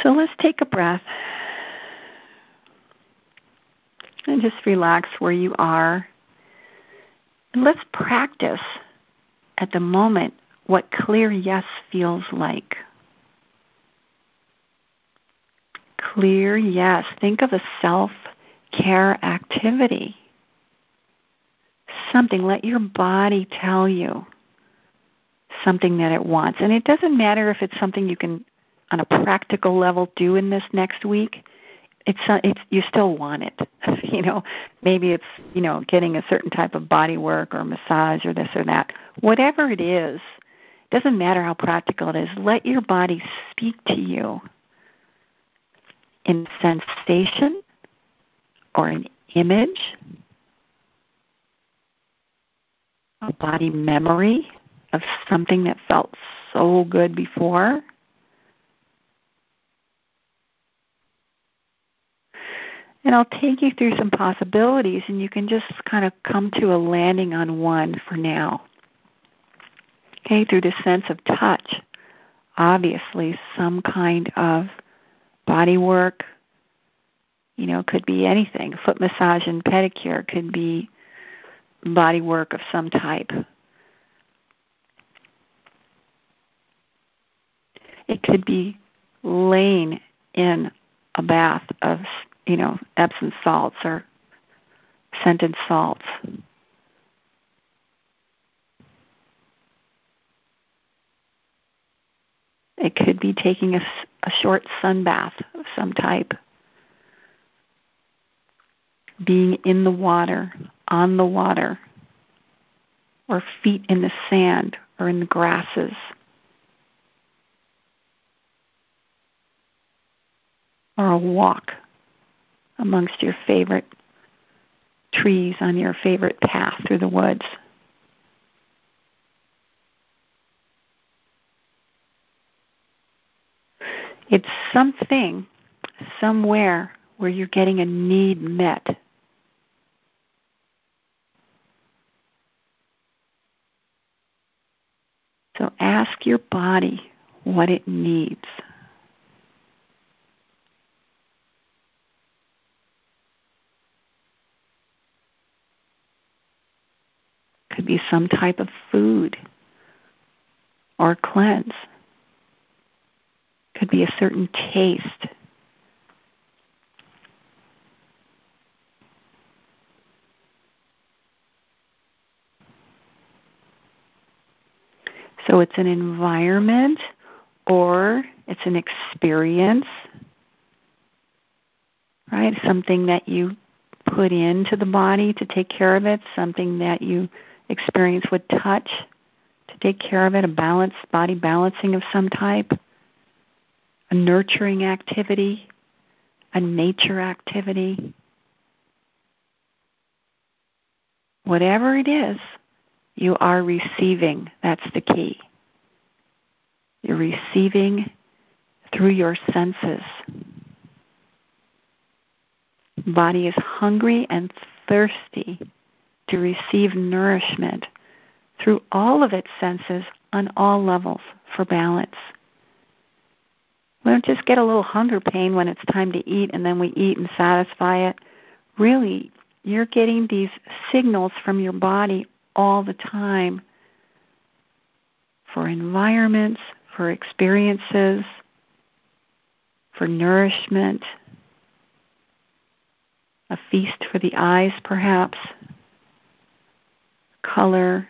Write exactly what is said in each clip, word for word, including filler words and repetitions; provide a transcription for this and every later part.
So let's take a breath and just relax where you are. And let's practice at the moment what clear yes feels like. Clear yes. Think of a self-care activity. Something, let your body tell you something that it wants. And it doesn't matter if it's something you can, on a practical level, do in this next week. It's, it's you still want it. You know, maybe it's, you know, getting a certain type of body work or massage or this or that. Whatever it is, doesn't matter how practical it is. Let your body speak to you in sensation or an image, a body memory of something that felt so good before. And I'll take you through some possibilities, and you can just kind of come to a landing on one for now. Okay, through the sense of touch, obviously some kind of body work, you know, could be anything. Foot massage and pedicure could be body work of some type. It could be laying in a bath of, you know, Epsom salts or scented salts. It could be taking a, a short sun bath of some type. Being in the water, on the water, or feet in the sand or in the grasses. Or a walk amongst your favorite trees on your favorite path through the woods. It's something, somewhere, where you're getting a need met. So ask your body what it needs. Could be some type of food or cleanse. Could be a certain taste. So it's an environment or it's an experience, right? Something that you put into the body to take care of it, something that you experience with touch to take care of it, a balance, body balancing of some type, a nurturing activity, a nature activity. Whatever it is, you are receiving. That's the key. You're receiving through your senses. Body is hungry and thirsty to receive nourishment through all of its senses on all levels for balance. We don't just get a little hunger pain when it's time to eat and then we eat and satisfy it. Really, you're getting these signals from your body all the time for environments, for experiences, for nourishment, a feast for the eyes perhaps, color.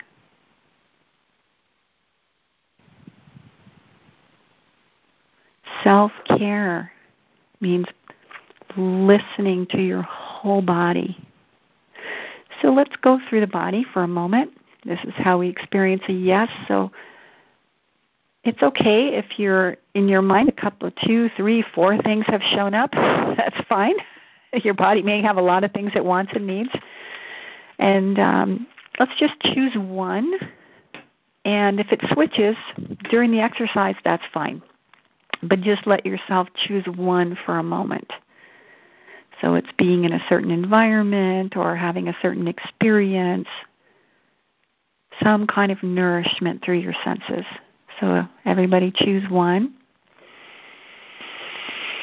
Self-care means listening to your whole body. So let's go through the body for a moment. This is how we experience a yes. So it's okay if you're in your mind a couple of two, three, four things have shown up. That's fine. Your body may have a lot of things it wants and needs. And um, let's just choose one. And if it switches during the exercise, that's fine. But just let yourself choose one for a moment. So it's being in a certain environment or having a certain experience, some kind of nourishment through your senses. So everybody choose one.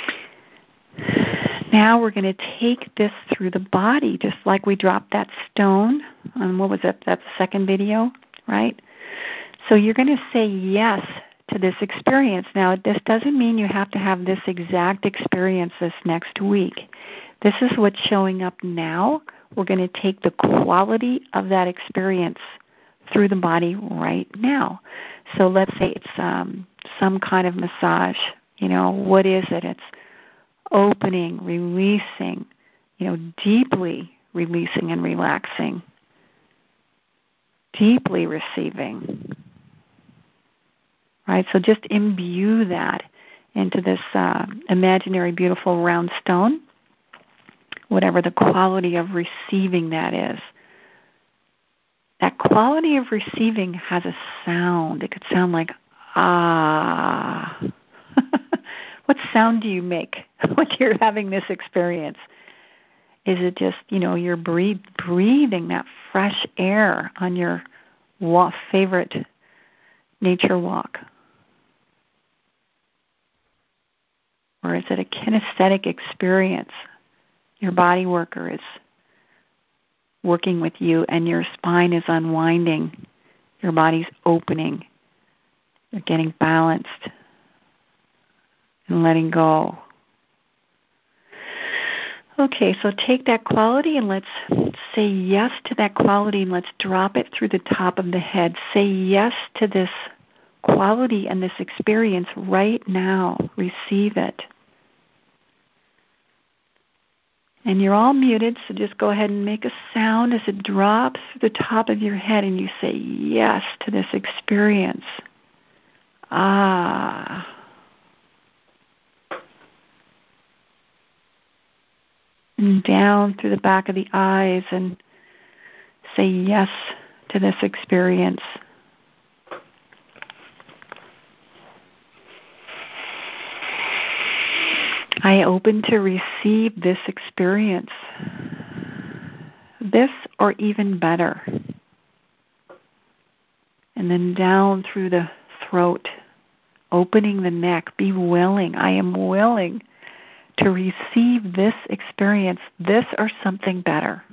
Now we're going to take this through the body, just like we dropped that stone on, what was it, that second video, right? So you're going to say yes to this experience. Now, this doesn't mean you have to have this exact experience this next week. This is what's showing up now. We're going to take the quality of that experience through the body right now. So let's say it's um, some kind of massage. You know, what is it? It's opening, releasing, you know, deeply releasing and relaxing, deeply receiving. Right? So just imbue that into this uh, imaginary, beautiful round stone, whatever the quality of receiving that is. That quality of receiving has a sound. It could sound like, ah. What sound do you make when you're having this experience? Is it just, you know, you're breathe, breathing that fresh air on your wa- favorite nature walk? Or is it a kinesthetic experience? Your body worker is working with you and your spine is unwinding. Your body's opening. You're getting balanced and letting go. Okay, so take that quality and let's say yes to that quality and let's drop it through the top of the head. Say yes to this quality and this experience right now. Receive it. And you're all muted, so just go ahead and make a sound as it drops through the top of your head and you say yes to this experience. Ah. And down through the back of the eyes and say yes to this experience. I open to receive this experience. This or even better. And then down through the throat, opening the neck. Be willing. I am willing to receive this experience, this or something better.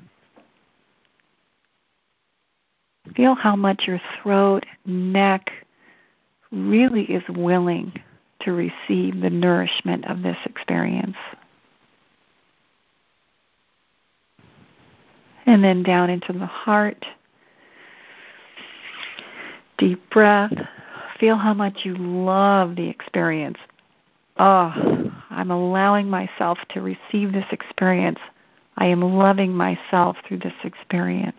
Feel how much your throat, neck really is willing to receive the nourishment of this experience. And then down into the heart. Deep breath. Feel how much you love the experience. Oh, I'm allowing myself to receive this experience. I am loving myself through this experience.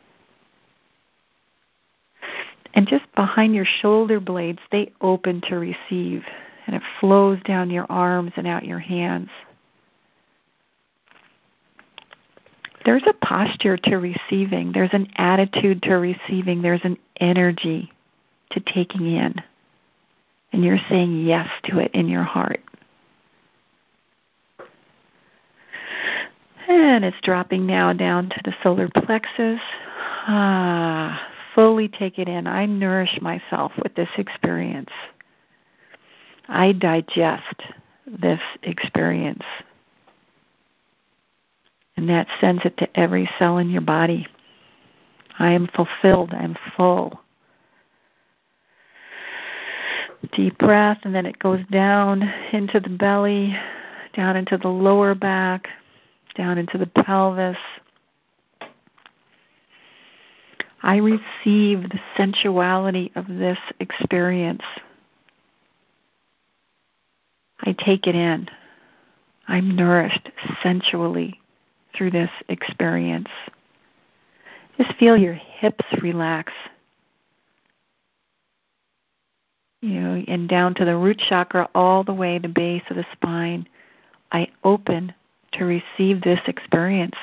And just behind your shoulder blades, they open to receive. And it flows down your arms and out your hands. There's a posture to receiving. There's an attitude to receiving. There's an energy to taking in. And you're saying yes to it in your heart. And it's dropping now down to the solar plexus. Ah, fully take it in. I nourish myself with this experience. I digest this experience. And that sends it to every cell in your body. I am fulfilled. I am full. Deep breath, and then it goes down into the belly, down into the lower back, down into the pelvis. I receive the sensuality of this experience. I take it in. I'm nourished sensually through this experience. Just feel your hips relax. You know, and down to the root chakra, all the way to the base of the spine. I open to receive this experience.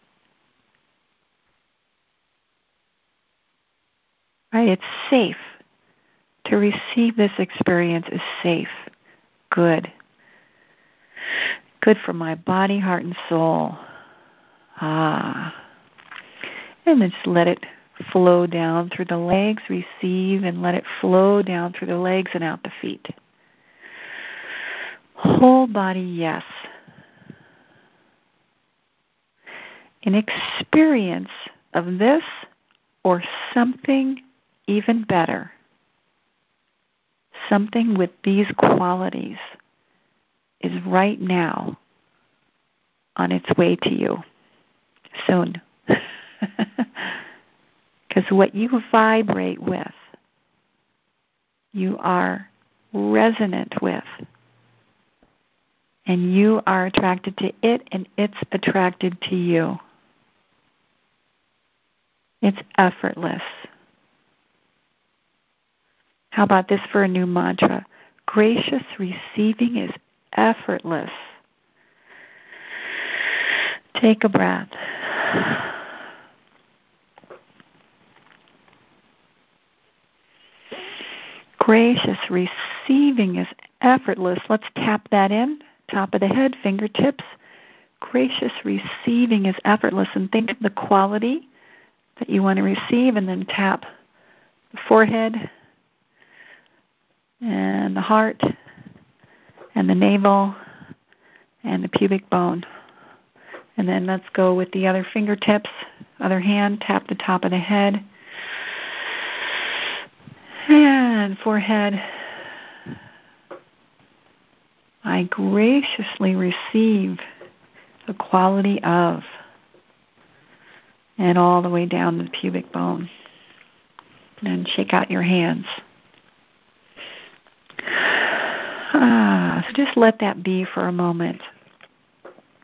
Right? It's safe. To receive this experience is safe. Good. Good for my body, heart, and soul. Ah. And then just let it flow down through the legs, receive, and let it flow down through the legs and out the feet. Whole body, yes. an experience of this or something even better, something with these qualities is right now on its way to you soon. Because what you vibrate with, you are resonant with. And you are attracted to it, and it's attracted to you. It's effortless. How about this for a new mantra? Gracious receiving is effortless. Take a breath. Gracious receiving is effortless. Let's tap that in. Top of the head, fingertips. Gracious receiving is effortless. And think of the quality that you want to receive, and then tap the forehead and the heart and the navel and the pubic bone. And then let's go with the other fingertips, other hand, tap the top of the head and forehead. I graciously receive the quality of, and all the way down the pubic bone. And shake out your hands. Ah, so just let that be for a moment.